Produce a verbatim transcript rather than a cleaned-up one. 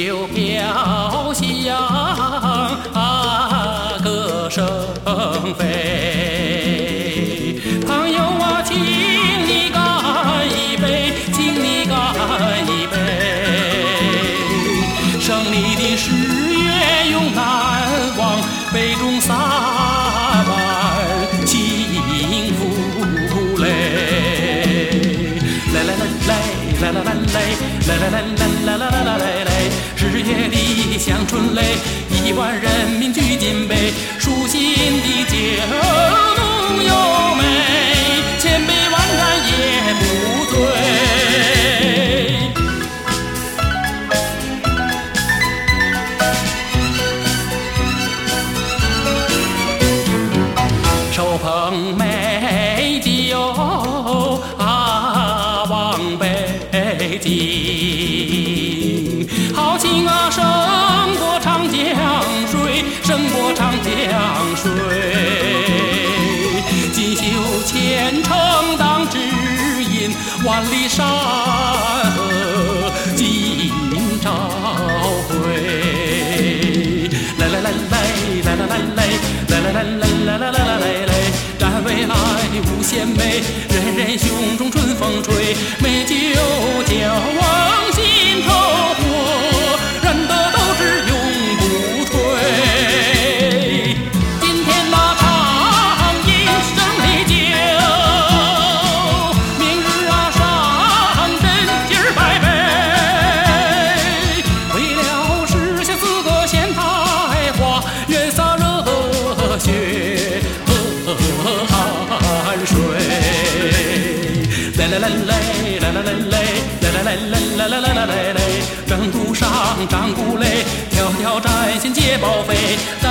就飘香啊，歌声飞。朋友啊，请你干一杯，请你干一杯。胜利的十月永难忘，杯中洒满幸福泪。来来来来来来来来来来来来来来来来，日月的香醇泪，亿万人民聚金杯，舒心的酒浓又美，千杯万盏也不醉。手捧美酒啊，望北京，豪情啊，胜过长江水，胜过长江水。锦绣前程当指引，万里山河今朝回。来来来来来来来来来来来来来来来来来，但为爱无限美，人人胸中春风吹，美酒浇往心头火，燃得斗志永不退。今天那畅饮胜利酒，明日啊上阵劲儿百倍。为了实现四个县台花，愿洒热血汗水。来来来来来来来来来来来来来来来来来，征途上战鼓擂，条条战线皆报废。